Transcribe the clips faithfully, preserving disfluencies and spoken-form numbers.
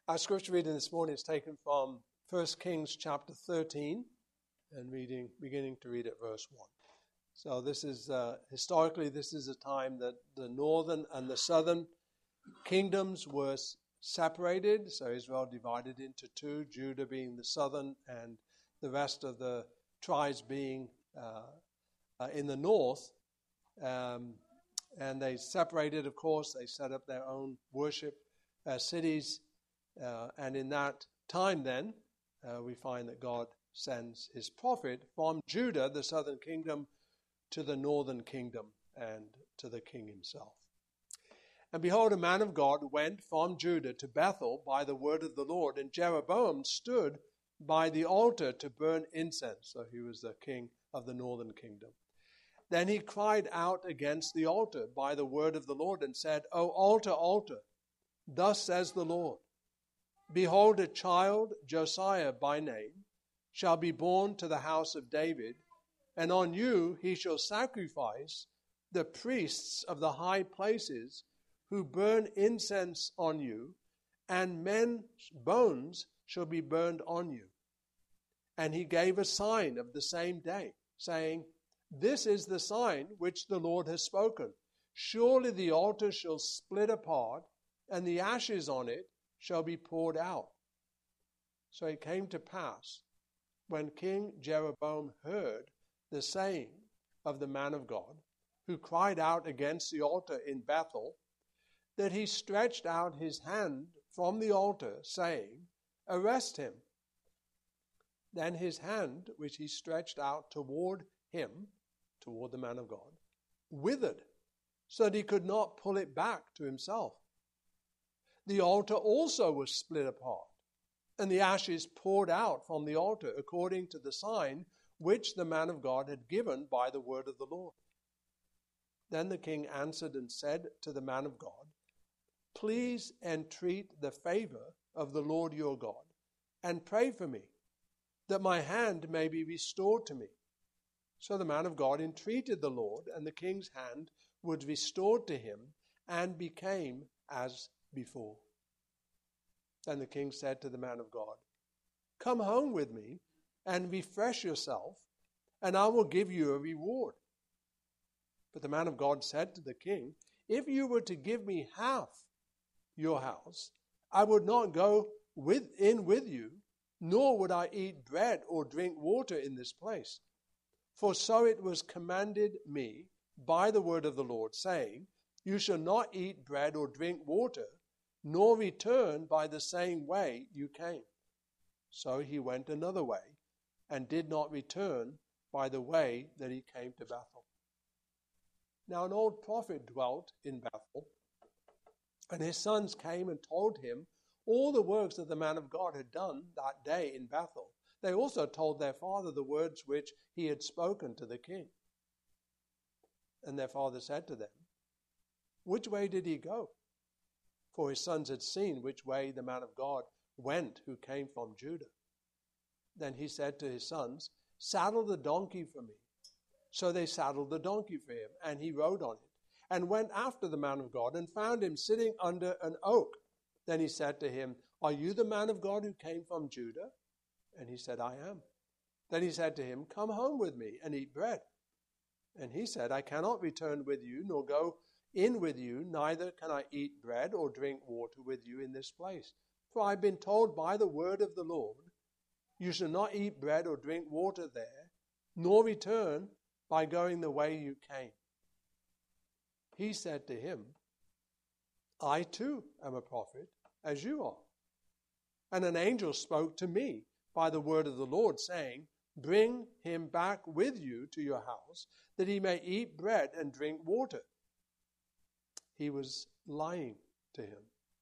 Our scripture reading this morning is taken from First Kings chapter thirteen and reading, beginning to read at verse one. So this is, uh, historically, this is a time that the northern and the southern kingdoms were separated. So Israel divided into two, Judah being the southern and the rest of the tribes being uh, uh, in the north. Um, and they separated, of course, they set up their own worship uh, cities. Uh, and in that time then, uh, we find that God sends his prophet from Judah, the southern kingdom, to the northern kingdom and to the king himself. And behold, a man of God went from Judah to Bethel by the word of the Lord, and Jeroboam stood by the altar to burn incense. So he was the king of the northern kingdom. Then he cried out against the altar by the word of the Lord and said, O altar, altar, thus says the Lord, behold, a child, Josiah by name, shall be born to the house of David, and on you he shall sacrifice the priests of the high places who burn incense on you, and men's bones shall be burned on you. And he gave a sign of the same day, saying, This is the sign which the Lord has spoken. Surely the altar shall split apart, and the ashes on it shall be poured out. So it came to pass, when King Jeroboam heard the saying of the man of God, who cried out against the altar in Bethel, that he stretched out his hand from the altar, saying, Arrest him. Then his hand, which he stretched out toward him, toward the man of God, withered, so that he could not pull it back to himself. The altar also was split apart, and the ashes poured out from the altar, according to the sign which the man of God had given by the word of the Lord. Then the king answered and said to the man of God, Please entreat the favor of the Lord your God, and pray for me, that my hand may be restored to me. So the man of God entreated the Lord, and the king's hand was restored to him, and became as before. Then the king said to the man of God, Come home with me and refresh yourself, and I will give you a reward. But the man of God said to the king, If you were to give me half your house, I would not go with, in with you, nor would I eat bread or drink water in this place. For so it was commanded me by the word of the Lord, saying, You shall not eat bread or drink water, nor return by the same way you came. So he went another way, and did not return by the way that he came to Bethel. Now an old prophet dwelt in Bethel, and his sons came and told him all the works that the man of God had done that day in Bethel. They also told their father the words which he had spoken to the king. And their father said to them, Which way did he go? For his sons had seen which way the man of God went who came from Judah. Then he said to his sons, Saddle the donkey for me. So they saddled the donkey for him, and he rode on it, and went after the man of God, and found him sitting under an oak. Then he said to him, Are you the man of God who came from Judah? And he said, I am. Then he said to him, Come home with me and eat bread. And he said, I cannot return with you, nor go in with you, neither can I eat bread or drink water with you in this place. For I have been told by the word of the Lord, You shall not eat bread or drink water there, nor return by going the way you came. He said to him, I too am a prophet, as you are. And an angel spoke to me by the word of the Lord, saying, Bring him back with you to your house, that he may eat bread and drink water. He was lying to him.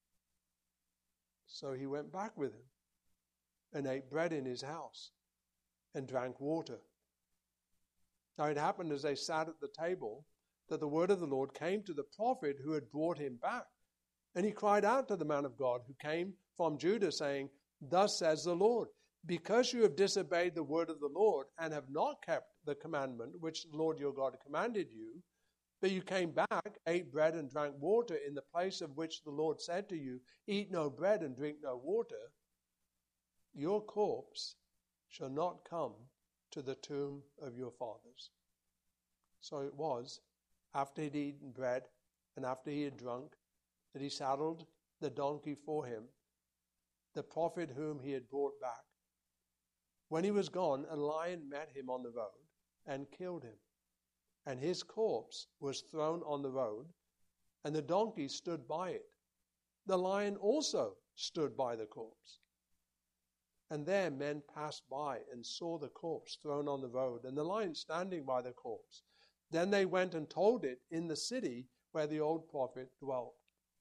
So he went back with him and ate bread in his house and drank water. Now it happened as they sat at the table that the word of the Lord came to the prophet who had brought him back. And he cried out to the man of God who came from Judah, saying, Thus says the Lord, because you have disobeyed the word of the Lord and have not kept the commandment which the Lord your God commanded you, But you came back, ate bread and drank water in the place of which the Lord said to you, eat no bread and drink no water. Your corpse shall not come to the tomb of your fathers. So it was, after he'd eaten bread and after he had drunk, that he saddled the donkey for him, the prophet whom he had brought back. When he was gone, a lion met him on the road and killed him. And his corpse was thrown on the road, and the donkey stood by it. The lion also stood by the corpse. And there men passed by and saw the corpse thrown on the road, and the lion standing by the corpse. Then they went and told it in the city where the old prophet dwelt.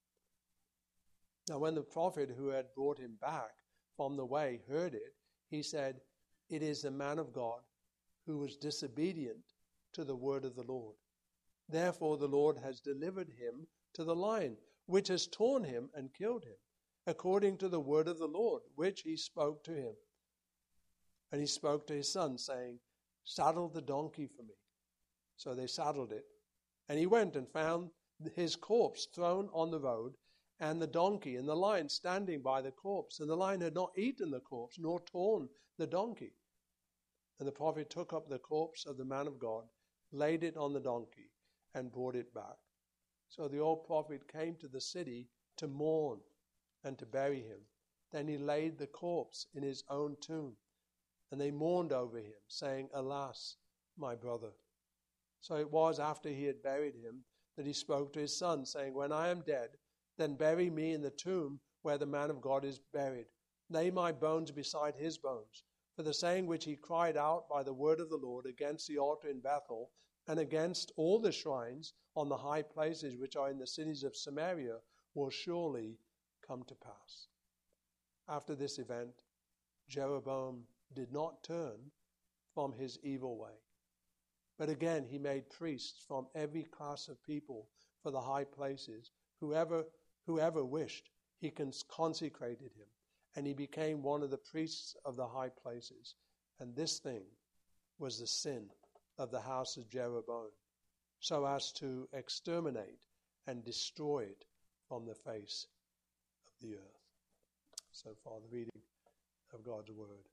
Now when the prophet who had brought him back from the way heard it, he said, it is the man of God who was disobedient to the word of the Lord. Therefore the Lord has delivered him to the lion, which has torn him and killed him, according to the word of the Lord, which he spoke to him. And he spoke to his son, saying, saddle the donkey for me. So they saddled it. And he went and found his corpse thrown on the road, and the donkey and the lion standing by the corpse. And the lion had not eaten the corpse, nor torn the donkey. And the prophet took up the corpse of the man of God, laid it on the donkey, and brought it back. So the old prophet came to the city to mourn and to bury him. Then he laid the corpse in his own tomb, and they mourned over him, saying, alas, my brother. So it was after he had buried him that he spoke to his son, saying, when I am dead, then bury me in the tomb where the man of God is buried. Lay my bones beside his bones. For the saying which he cried out by the word of the Lord against the altar in Bethel, and against all the shrines on the high places which are in the cities of Samaria, will surely come to pass. After this event, Jeroboam did not turn from his evil way, but again he made priests from every class of people for the high places. Whoever, whoever wished, he consecrated him, and he became one of the priests of the high places. And this thing was the sin of the house of Jeroboam, so as to exterminate and destroy it from the face of the earth. So far, the reading of God's word.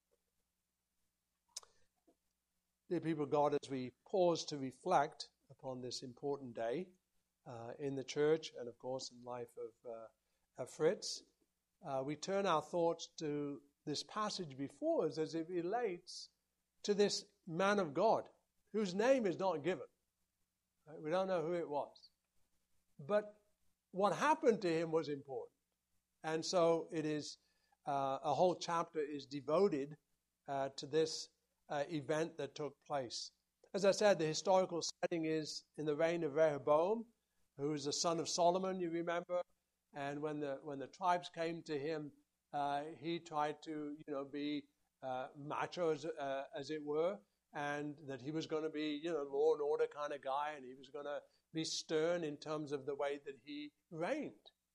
Dear people of God, as we pause to reflect upon this important day uh, in the church and, of course, in life of, uh, of Fritz, uh, we turn our thoughts to this passage before us as it relates to this man of God, whose name is not given. Right? We don't know who it was. But what happened to him was important. And so it is, uh, a whole chapter is devoted uh, to this uh, event that took place. As I said, the historical setting is in the reign of Rehoboam, who is the son of Solomon, you remember. And when the when the tribes came to him, uh, he tried to, you know, be uh, macho, as, uh, as it were, and that he was going to be, you know, law and order kind of guy, and he was going to be stern in terms of the way that he reigned.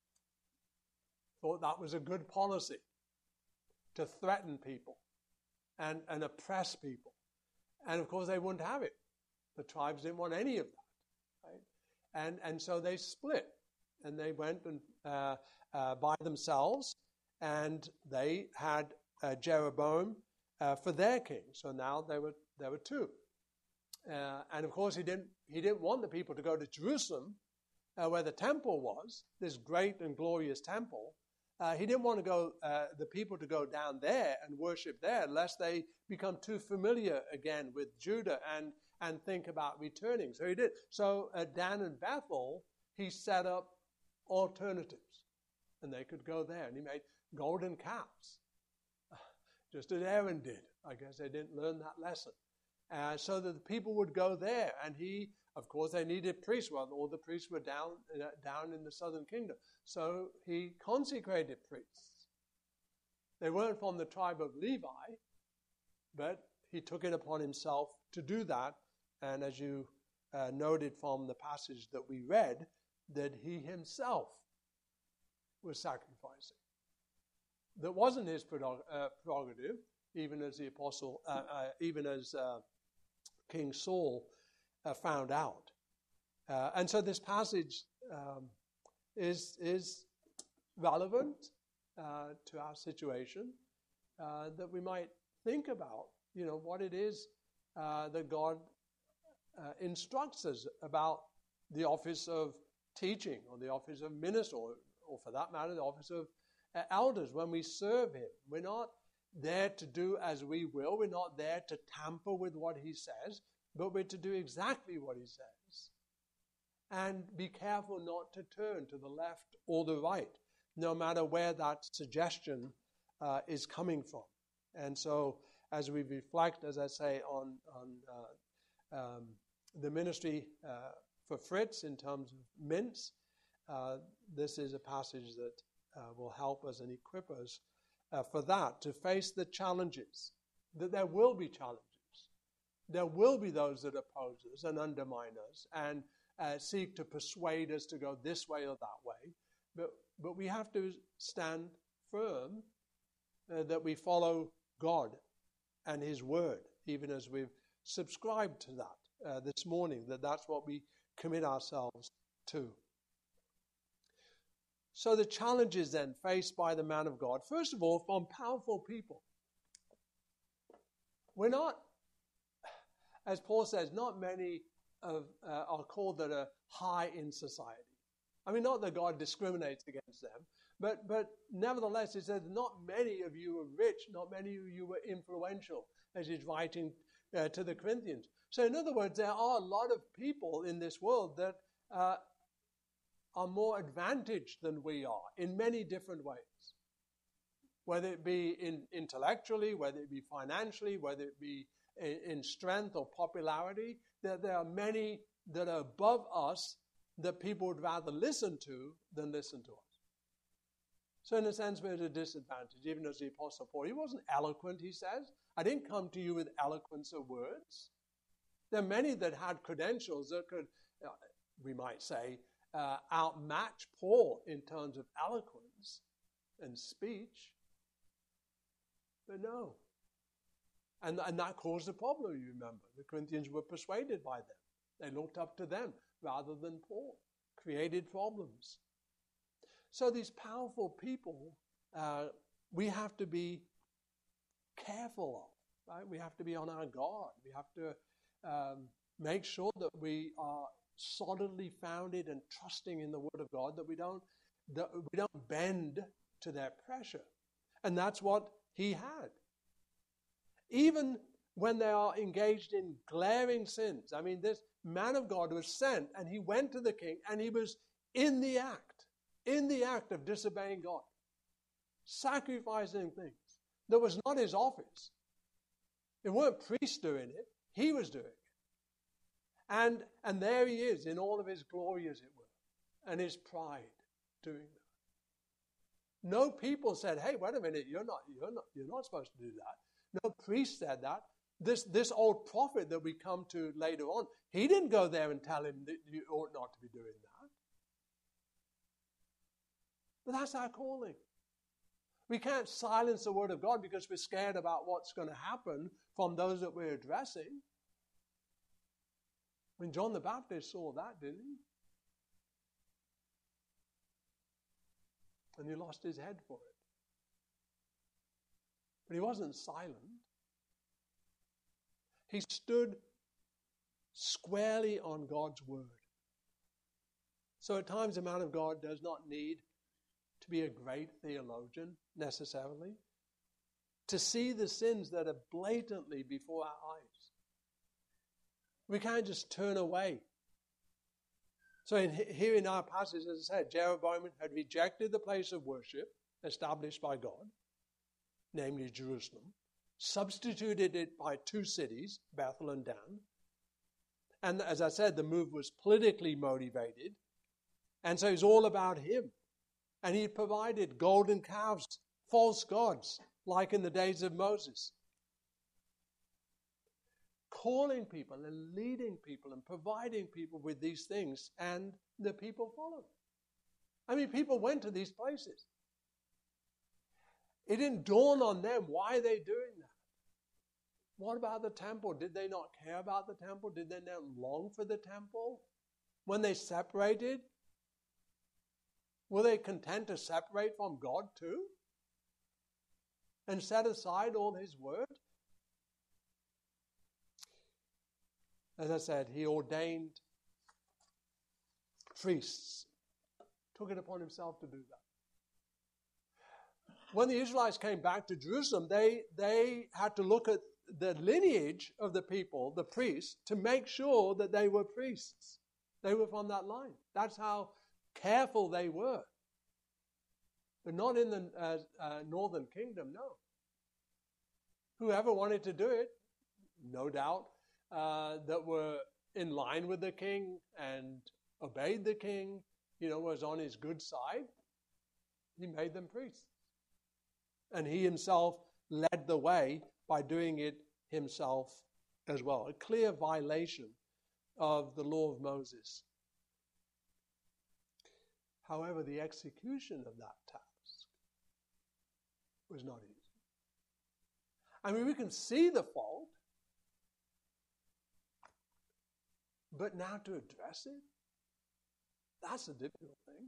Thought that was a good policy, to threaten people and, and oppress people. And of course they wouldn't have it. The tribes didn't want any of that. Right? And, and so they split, and they went and uh, uh, by themselves, and they had uh, Jeroboam uh, for their king. So now there were there were two. Uh, and of course he didn't he didn't want the people to go to Jerusalem, uh, where the temple was, this great and glorious temple. Uh, he didn't want to go uh, the people to go down there and worship there, lest they become too familiar again with Judah and and think about returning. So he did. So at Dan and Bethel, he set up alternatives, and they could go there. And he made golden calves, just as Aaron did. I guess they didn't learn that lesson. Uh, so that the people would go there. And he, of course, they needed priests. Well, all the priests were down, uh, down in the southern kingdom. So he consecrated priests. They weren't from the tribe of Levi, but he took it upon himself to do that. And as you uh, noted from the passage that we read, that he himself was sacrificing. That wasn't his prerogative, even as the apostle, uh, uh, even as uh, King Saul uh, found out. Uh, and so this passage um, is, is relevant uh, to our situation, uh, that we might think about, you know, what it is uh, that God uh, instructs us about the office of teaching, or the office of minister, or, or for that matter, the office of uh, elders. When we serve Him, we're not there to do as we will. We're not there to tamper with what He says, but we're to do exactly what He says. And be careful not to turn to the left or the right, no matter where that suggestion uh, is coming from. And so, as we reflect, as I say, on, on uh, um, the ministry uh, for Fritz in terms of Mintz, uh, this is a passage that uh, will help us and equip us uh, for that, to face the challenges, that there will be challenges. There will be those that oppose us and undermine us and uh, seek to persuade us to go this way or that way. But, but we have to stand firm uh, that we follow God and His Word, even as we've subscribed to that uh, this morning, that that's what we commit ourselves to. So the challenges then faced by the man of God, first of all, from powerful people. We're not, as Paul says, not many of, uh, are called that are high in society. I mean, not that God discriminates against them, but but nevertheless, it says not many of you are rich, not many of you were influential, as he's writing uh, to the Corinthians. So in other words, there are a lot of people in this world that uh, are more advantaged than we are in many different ways. Whether it be in intellectually, whether it be financially, whether it be in, in strength or popularity, there, there are many that are above us that people would rather listen to than listen to us. So in a sense, we're at a disadvantage, even as the Apostle Paul. He wasn't eloquent, he says. I didn't come to you with eloquence of words. There are many that had credentials that could, uh, we might say, uh, outmatch Paul in terms of eloquence and speech. But no. And, and that caused a problem, you remember. The Corinthians were persuaded by them. They looked up to them rather than Paul. Created problems. So these powerful people, uh, we have to be careful of, right? We have to be on our guard. We have to um, make sure that we are solidly founded and trusting in the Word of God, that we don't, that we don't bend to their pressure. And that's what he had. Even when they are engaged in glaring sins. I mean, this man of God was sent, and he went to the king, and he was in the act, in the act of disobeying God, sacrificing things. That was not his office. It weren't priests doing it. He was doing it. And, and there he is in all of his glory, as it were, and his pride doing that. No people said, hey, wait a minute, you're not, you're not, you're not supposed to do that. No priest said that. This, this old prophet that we come to later on, he didn't go there and tell him that you ought not to be doing that. But that's our calling. We can't silence the Word of God because we're scared about what's going to happen from those that we're addressing. I mean, John the Baptist saw that, didn't he? And he lost his head for it. But he wasn't silent. He stood squarely on God's word. So at times a man of God does not need to be a great theologian necessarily, to see the sins that are blatantly before our eyes. We can't just turn away. So in, here in our passage, as I said, Jeroboam had rejected the place of worship established by God, namely Jerusalem, substituted it by two cities, Bethel and Dan. And as I said, the move was politically motivated. And so it's all about him. And he provided golden calves, false gods, like in the days of Moses. Calling people and leading people and providing people with these things, and the people followed. I mean, people went to these places. It didn't dawn on them, why are they doing that? What about the temple? Did they not care about the temple? Did they not long for the temple? when they separated, were they content to separate from God too? And set aside all his word? As I said, he ordained priests, took it upon himself to do that. When the Israelites came back to Jerusalem, they, they had to look at the lineage of the people, the priests, to make sure that they were priests. They were from that line. That's how careful they were. But not in the uh, uh, northern kingdom, no. Whoever wanted to do it, no doubt, uh, that were in line with the king and obeyed the king, you know, was on his good side, he made them priests. And he himself led the way by doing it himself as well. A clear violation of the law of Moses. However, the execution of that task was not easy. I mean, we can see the fault, but now to address it, that's a difficult thing.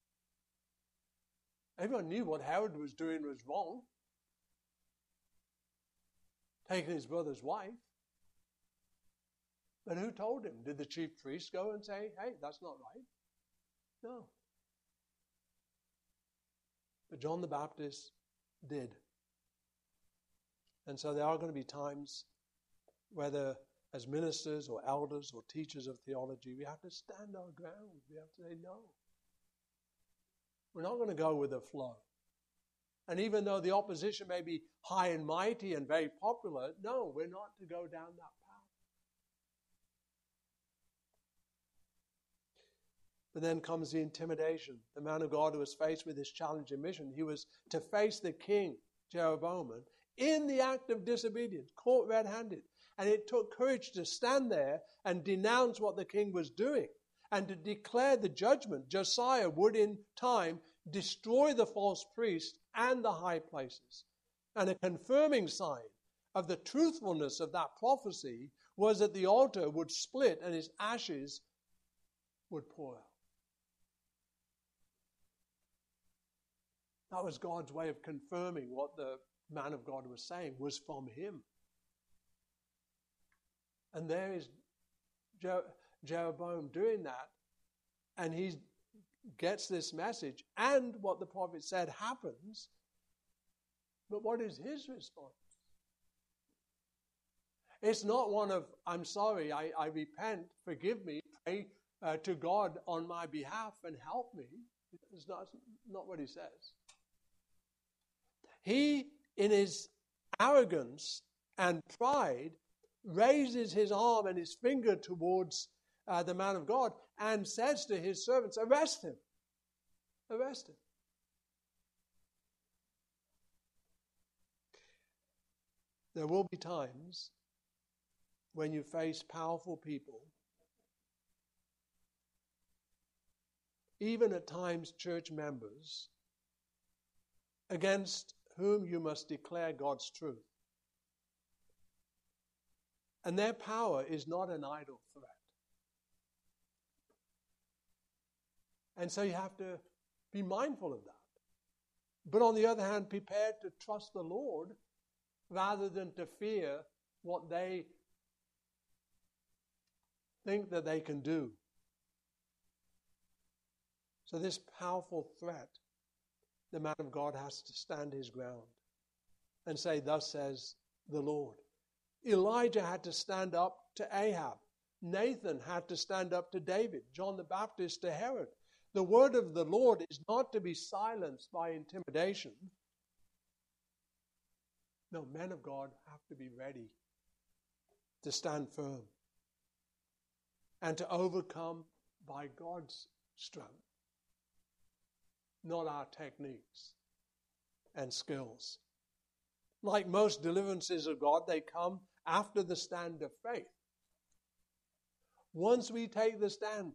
Everyone knew what Herod was doing was wrong. Taking his brother's wife. But who told him? Did the chief priest go and say, hey, that's not right? No. But John the Baptist did. And so there are going to be times, whether as ministers or elders or teachers of theology, we have to stand our ground. We have to say no. We're not going to go with the flow. And even though the opposition may be high and mighty and very popular, no, we're not to go down that path. But then comes the intimidation. The man of God who was faced with this challenging mission, he was to face the king, Jeroboam, in the act of disobedience, caught red-handed. And it took courage to stand there and denounce what the king was doing and to declare the judgment. Josiah would in time destroy the false priest and the high places. And a confirming sign of the truthfulness of that prophecy was that the altar would split and his ashes would pour out. That was God's way of confirming what the man of God was saying was from him. And there is Je- Jeroboam doing that, and he gets this message, and what the prophet said happens. But what is his response? It's not one of, I'm sorry, I, I repent, forgive me, pray uh, to God on my behalf and help me. It's not, not what he says. He, in his arrogance and pride, raises his arm and his finger towards uh, the man of God and says to his servants, arrest him. Arrest him. There will be times when you face powerful people, even at times church members, against whom you must declare God's truth. And their power is not an idle threat. And so you have to be mindful of that. But on the other hand, prepared to trust the Lord rather than to fear what they think that they can do. So this powerful threat, the man of God has to stand his ground and say, thus says the Lord. Elijah had to stand up to Ahab. Nathan had to stand up to David. John the Baptist to Herod. The word of the Lord is not to be silenced by intimidation. No, men of God have to be ready to stand firm and to overcome by God's strength, not our techniques and skills. Like most deliverances of God, they come after the stand of faith. Once we take the stand,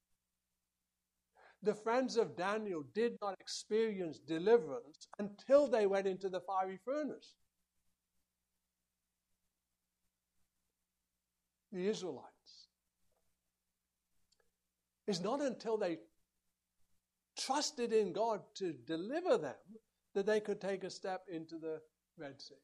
the friends of Daniel did not experience deliverance until they went into the fiery furnace. The Israelites. It's not until they trusted in God to deliver them that they could take a step into the Red Sea.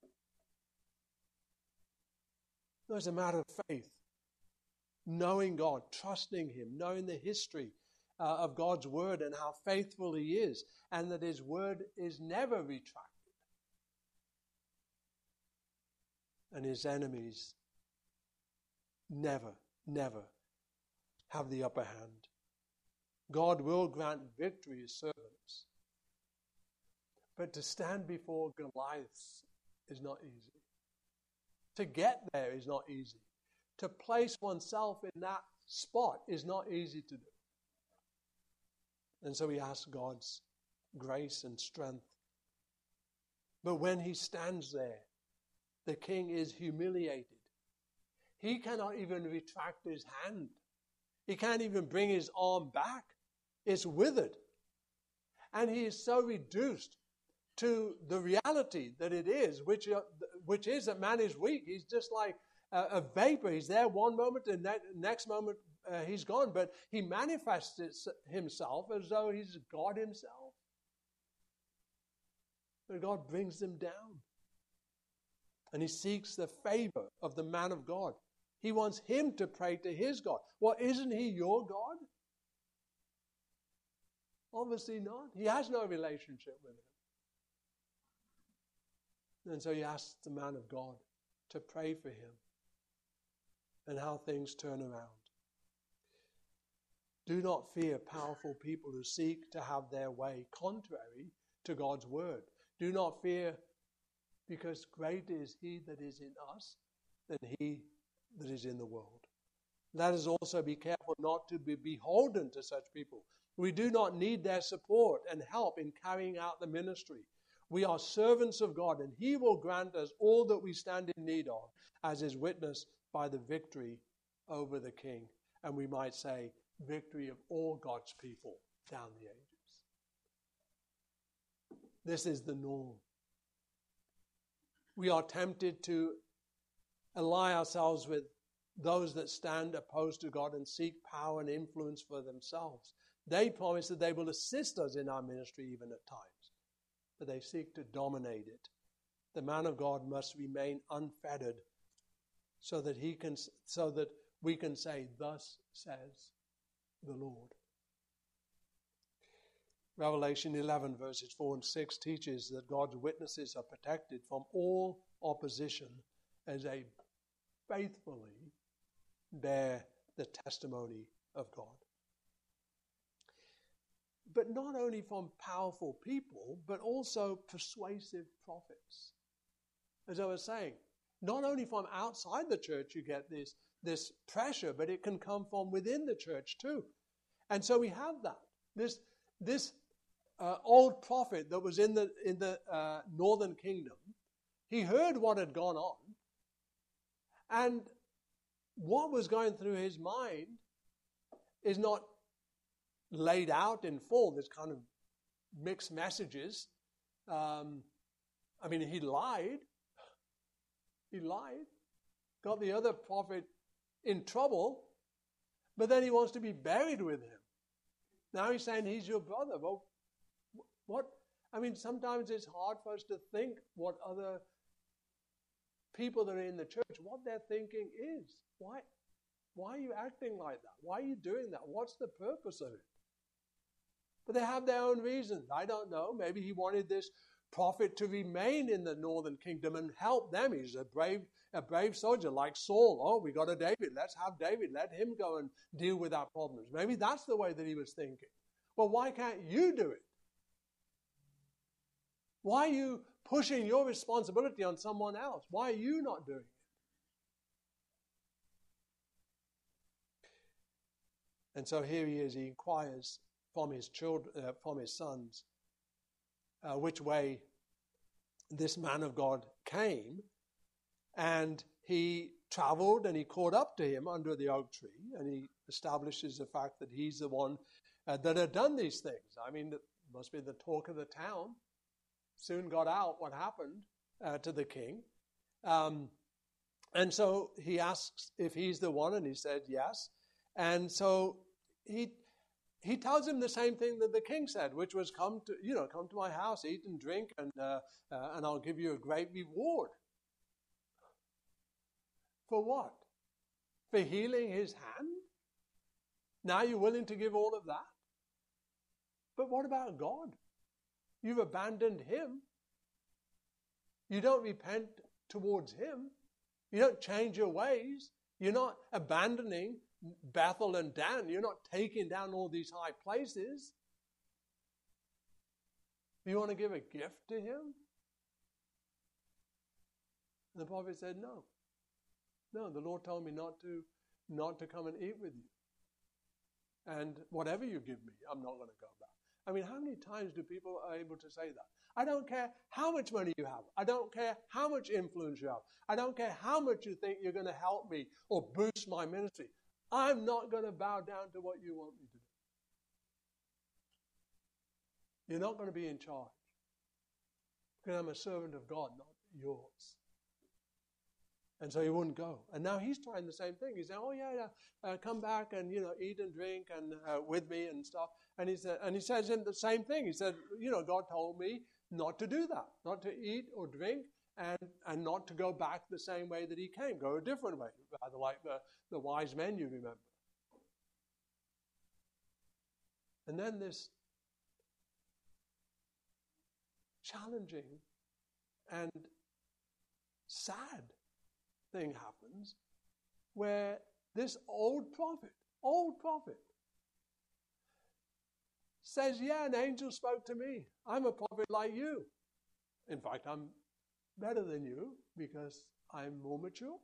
It was a matter of faith. Knowing God, trusting Him, knowing the history uh, of God's Word and how faithful He is, and that His Word is never retracted. And His enemies never, never have the upper hand. God will grant victory to His servants. But to stand before Goliath is not easy. To get there is not easy. To place oneself in that spot is not easy to do. And so he asks God's grace and strength. But when he stands there, the king is humiliated. He cannot even retract his hand. He can't even bring his arm back. It's withered. And he is so reduced to the reality that it is, which, uh, which is that man is weak. He's just like a, a vapor. He's there one moment and ne- next moment uh, he's gone. But he manifests it, himself as though he's God himself. But God brings him down. And he seeks the favor of the man of God. He wants him to pray to his God. Well, isn't he your God? Obviously not. He has no relationship with him. And so he asks the man of God to pray for him and how things turn around. Do not fear powerful people who seek to have their way contrary to God's word. Do not fear, because greater is he that is in us than he that is in the world. Let us also be careful not to be beholden to such people. We do not need their support and help in carrying out the ministry. We are servants of God, and he will grant us all that we stand in need of, as is witnessed by the victory over the king. And we might say, victory of all God's people down the ages. This is the norm. We are tempted to ally ourselves with those that stand opposed to God and seek power and influence for themselves. They promise that they will assist us in our ministry even at times, but they seek to dominate it. The man of God must remain unfettered so that he can, so that we can say, "Thus says the Lord." Revelation eleven verses four and six teaches that God's witnesses are protected from all opposition as they faithfully bear the testimony of God. But not only from powerful people, but also persuasive prophets. As I was saying, not only from outside the church you get this, this pressure, but it can come from within the church too. And so we have that. This, this uh, old prophet that was in the, in the uh, northern kingdom, he heard what had gone on. And what was going through his mind is not laid out in full. There's kind of mixed messages. Um, I mean, he lied. He lied. Got the other prophet in trouble. But then he wants to be buried with him. Now he's saying he's your brother. Well, what? I mean, sometimes it's hard for us to think what other people that are in the church, what they're thinking is. Why? Why are you acting like that? Why are you doing that? What's the purpose of it? But they have their own reasons. I don't know. Maybe he wanted this prophet to remain in the northern kingdom and help them. He's a brave, a brave soldier like Saul. Oh, we got a David. Let's have David. Let him go and deal with our problems. Maybe that's the way that he was thinking. Well, why can't you do it? Why are you pushing your responsibility on someone else? Why are you not doing it? And so here he is. He inquires from his children, uh, from his sons, uh, which way this man of God came, and he traveled and he caught up to him under the oak tree, and he establishes the fact that he's the one uh, that had done these things. I mean, it must be the talk of the town. Soon got out what happened uh, to the king. Um, and so he asks if he's the one, and he said yes. And so he he tells him the same thing that the king said, which was, come to, you know, come to my house, eat and drink, and, uh, uh, and I'll give you a great reward. For what? For healing his hand? Now you're willing to give all of that? But what about God? You've abandoned him. You don't repent towards him. You don't change your ways. You're not abandoning Bethel and Dan. You're not taking down all these high places. You want to give a gift to him? And the prophet said, no. No, the Lord told me not to, not to come and eat with you. And whatever you give me, I'm not going to go back. I mean, how many times do people are able to say that? I don't care how much money you have. I don't care how much influence you have. I don't care how much you think you're going to help me or boost my ministry. I'm not going to bow down to what you want me to do. You're not going to be in charge. Because I'm a servant of God, not yours. And so he wouldn't go. And now he's trying the same thing. He's saying, oh, yeah, yeah uh, come back and, you know, eat and drink and uh, with me and stuff. And he said, and he says in the same thing. He said, you know, God told me not to do that, not to eat or drink, and, and not to go back the same way that he came. Go a different way, rather like the, the wise men you remember. And then this challenging and sad thing happens where this old prophet, old prophet, says, yeah, an angel spoke to me. I'm a prophet like you. In fact, I'm better than you because I'm more mature.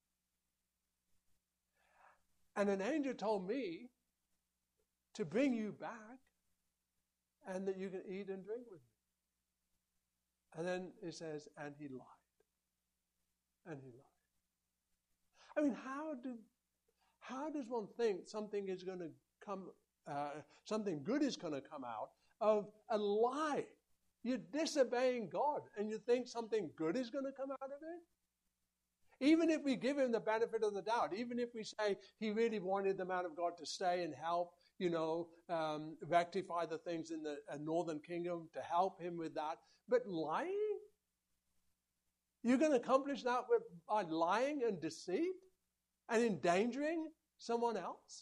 And an angel told me to bring you back and that you can eat and drink with me. And then it says, and he lied. And he lied. I mean, how do, how does one think something is going to come, uh, something good is going to come out of a lie? You're disobeying God, and you think something good is going to come out of it? Even if we give him the benefit of the doubt, even if we say he really wanted the man of God to stay and help, you know, um, rectify the things in the uh, northern kingdom, to help him with that, but lying? You're going to accomplish that with, by lying and deceit and endangering someone else?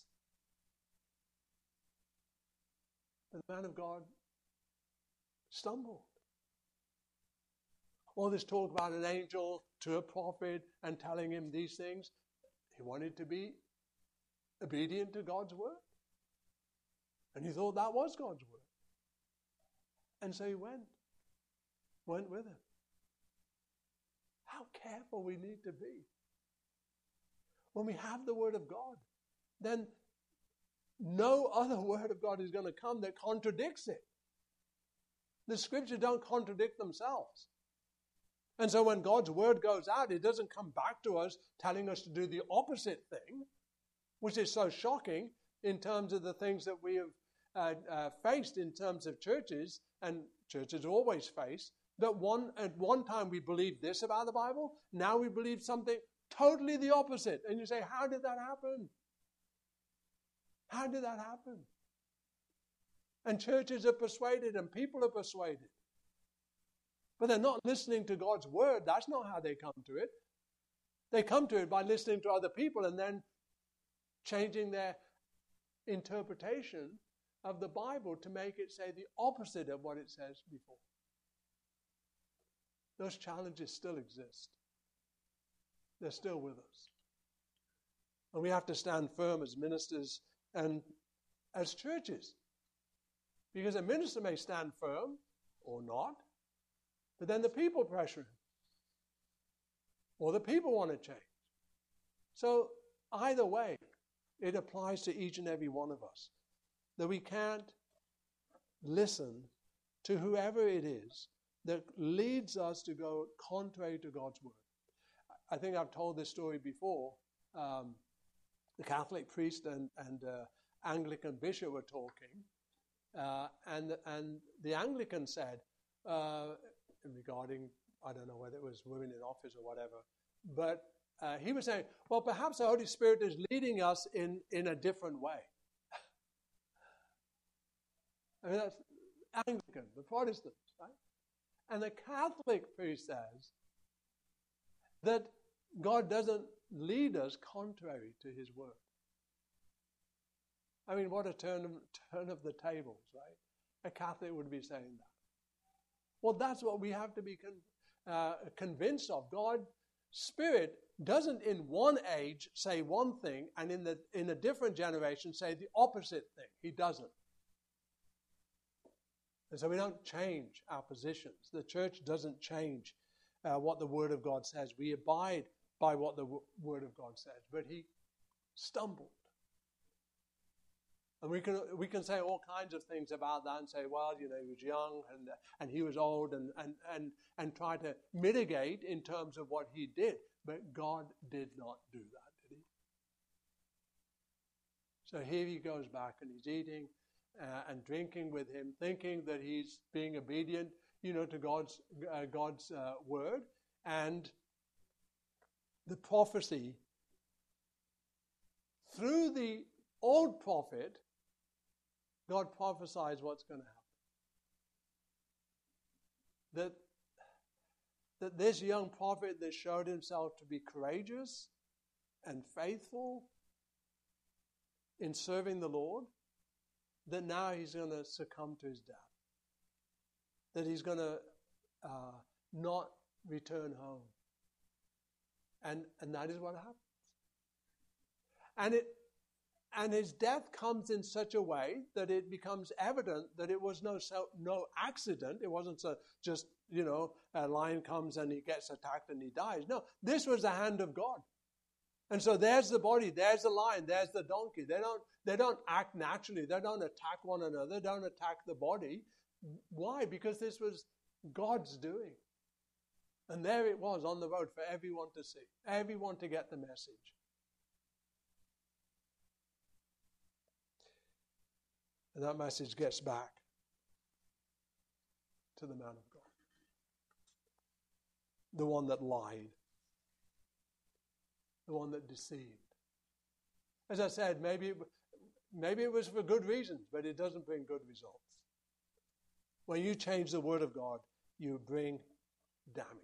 The man of God stumbled. All this talk about an angel to a prophet and telling him these things, he wanted to be obedient to God's word. And he thought that was God's word. And so he went. Went with him. How careful we need to be. When we have the word of God, then no other word of God is going to come that contradicts it. The scriptures don't contradict themselves. And so when God's word goes out, it doesn't come back to us telling us to do the opposite thing, which is so shocking in terms of the things that we have uh, uh, faced in terms of churches, and churches always face, that one at one time we believed this about the Bible, now we believe something totally the opposite. And you say, how did that happen? How did that happen? And churches are persuaded and people are persuaded. But they're not listening to God's word. That's not how they come to it. They come to it by listening to other people and then changing their interpretation of the Bible to make it say the opposite of what it says before. Those challenges still exist. They're still with us. And we have to stand firm as ministers and as churches. Because a minister may stand firm or not, but then the people pressure him. Or the people want to change. So either way, it applies to each and every one of us. That we can't listen to whoever it is that leads us to go contrary to God's word. I think I've told this story before. Um, the Catholic priest and, and uh, Anglican bishop were talking. Uh, and, and the Anglican said, uh, regarding, I don't know whether it was women in office or whatever, but uh, he was saying, well, perhaps the Holy Spirit is leading us in, in a different way. I mean, that's Anglican, the Protestants, right? And the Catholic priest says that God doesn't lead us contrary to his word. I mean, what a turn of, turn of the tables, right? A Catholic would be saying that. Well, that's what we have to be con- uh, convinced of. God's Spirit doesn't in one age say one thing and in, the, in a different generation say the opposite thing. He doesn't. And so we don't change our positions. The church doesn't change uh, what the Word of God says. We abide by what the w- Word of God says. But he stumbled. And we can we can say all kinds of things about that and say, well, you know, he was young and and he was old and, and, and, and try to mitigate in terms of what he did. But God did not do that, did he? So here he goes back and he's eating uh, and drinking with him, thinking that he's being obedient, you know, to God's uh, God's uh, word. And the prophecy through the old prophet, God prophesies what's going to happen. That, that this young prophet that showed himself to be courageous and faithful in serving the Lord, that now he's going to succumb to his death. That he's going to uh, not return home. And, and that is what happens. And it And his death comes in such a way that it becomes evident that it was no so, no accident. It wasn't so just, you know, a lion comes and he gets attacked and he dies. No, this was the hand of God. And so there's the body, there's the lion, there's the donkey. They don't, they don't act naturally. They don't attack one another. They don't attack the body. Why? Because this was God's doing. And there it was on the road for everyone to see, everyone to get the message. And that message gets back to the man of God. The one that lied. The one that deceived. As I said, maybe it, maybe it was for good reasons, but it doesn't bring good results. When you change the word of God, you bring damage.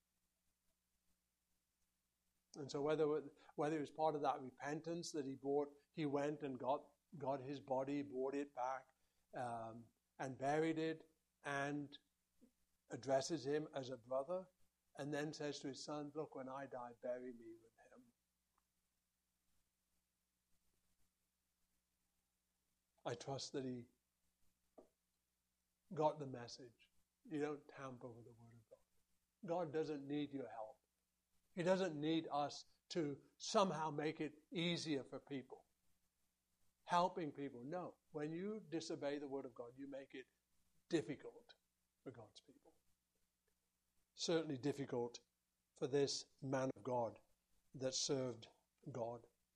And so whether, whether it was part of that repentance that he brought, he went and got got his body, brought it back, um, and buried it, and addresses him as a brother, and then says to his son, look, when I die, bury me with him. I trust that he got the message. You don't tamper with the word of God. God doesn't need your help. He doesn't need us to somehow make it easier for people. Helping people. No. When you disobey the word of God, you make it difficult for God's people. Certainly difficult for this man of God that served God.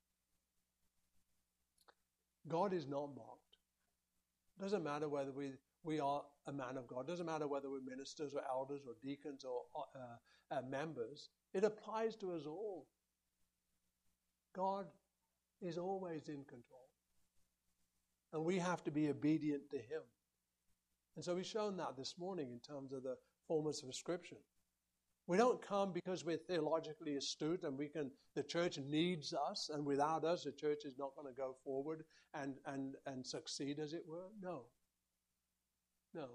God is not mocked. It doesn't matter whether we, we are a man of God. It doesn't matter whether we're ministers or elders or deacons or uh, uh, members. It applies to us all. God is always in control. And we have to be obedient to him. And so we've shown that this morning in terms of the fullness of Scripture. We don't come because we're theologically astute and we can. The church needs us, and without us, the church is not going to go forward and, and, and succeed, as it were. No. No.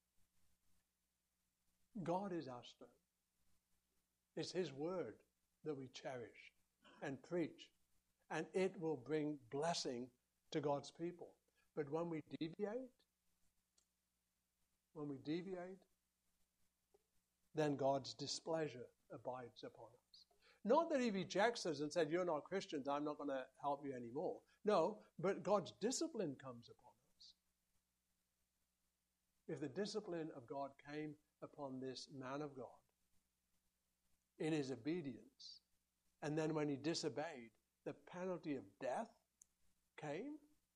God is our strength. It's his word that we cherish and preach, and it will bring blessing to God's people. But when we deviate, when we deviate, then God's displeasure abides upon us. Not that he rejects us and said, you're not Christians, I'm not going to help you anymore. No, but God's discipline comes upon us. If the discipline of God came upon this man of God in his obedience, and then when he disobeyed, the penalty of death came,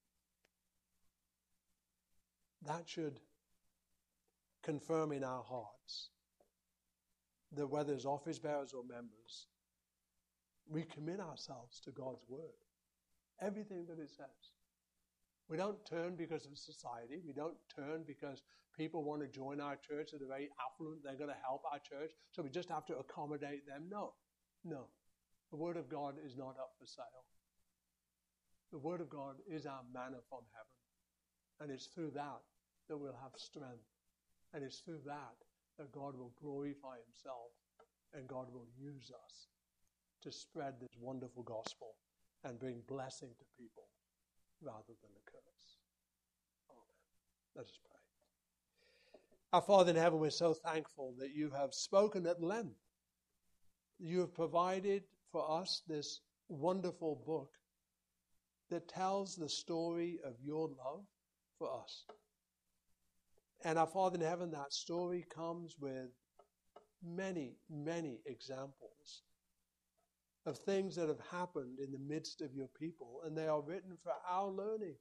that should confirm in our hearts that whether as office bearers or members, we commit ourselves to God's word. Everything that it says. We don't turn because of society. We don't turn because people want to join our church that are very affluent. They're going to help our church. So we just have to accommodate them. No, no. The Word of God is not up for sale. The Word of God is our manna from heaven. And it's through that that we'll have strength. And it's through that that God will glorify himself and God will use us to spread this wonderful gospel and bring blessing to people rather than a curse. Amen. Let us pray. Our Father in heaven, we're so thankful that you have spoken at length. You have provided for us this wonderful book that tells the story of your love for us. And our Father in heaven, that story comes with many, many examples of things that have happened in the midst of your people, and they are written for our learning.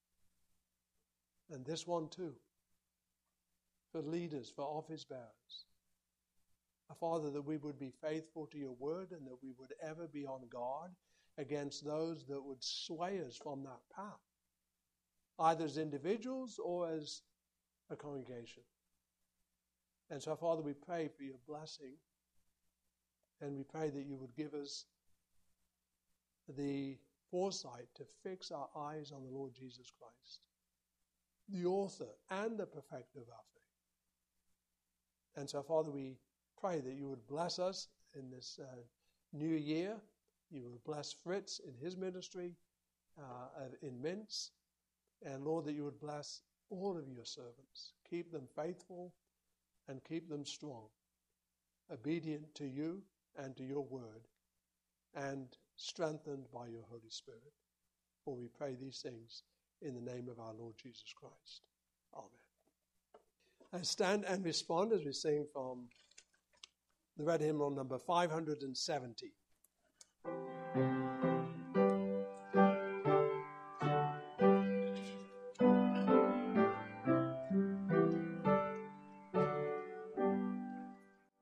And this one too, for leaders, for office bearers. Our Father, that we would be faithful to your word and that we would ever be on guard against those that would sway us from that path, either as individuals or as a congregation. And so, Father, we pray for your blessing, and we pray that you would give us the foresight to fix our eyes on the Lord Jesus Christ, the author and the perfecter of our faith. And so, Father, we pray that you would bless us in this uh, new year. You would bless Fritz in his ministry, uh, in Mints. And Lord, that you would bless all of your servants. Keep them faithful and keep them strong, obedient to you and to your word, and strengthened by your Holy Spirit. For we pray these things in the name of our Lord Jesus Christ. Amen. And stand and respond as we sing from the red hymnal number five hundred seventy.